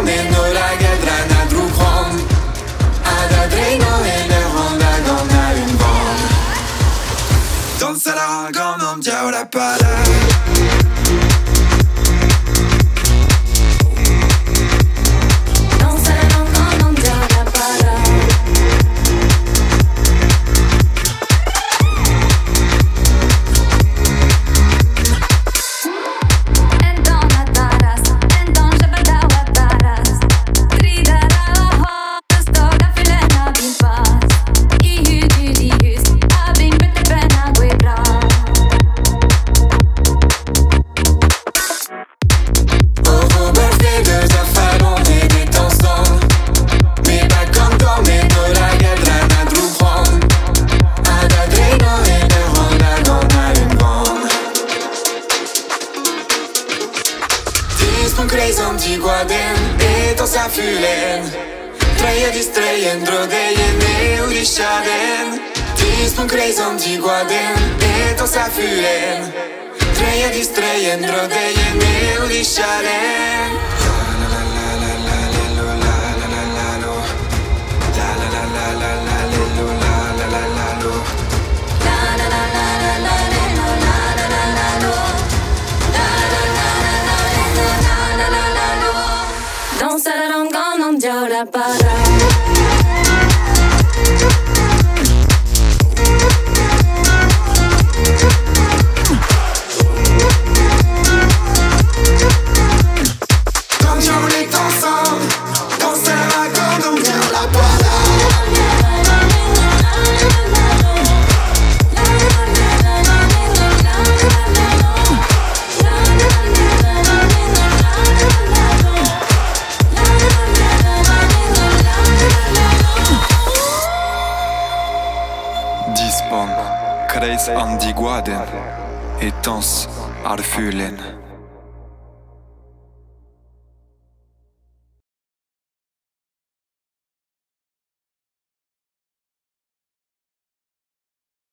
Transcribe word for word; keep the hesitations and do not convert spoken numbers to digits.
med några gadrarna drog om. Alla drejna eller honda gonna un van. Danzará ganom jaula para. Som Tiguaden, etos a fylen Treja distrejen, drodejen, eurishaden Tispun krei som Tiguaden, etos a fylen Treja distrejen, drodejen, eurishaden Danzarán ganom jaula para. Quand on est ensemble, dansera ganom jaula para. Dispon, kreis Andy Guaden, etans Arfulen.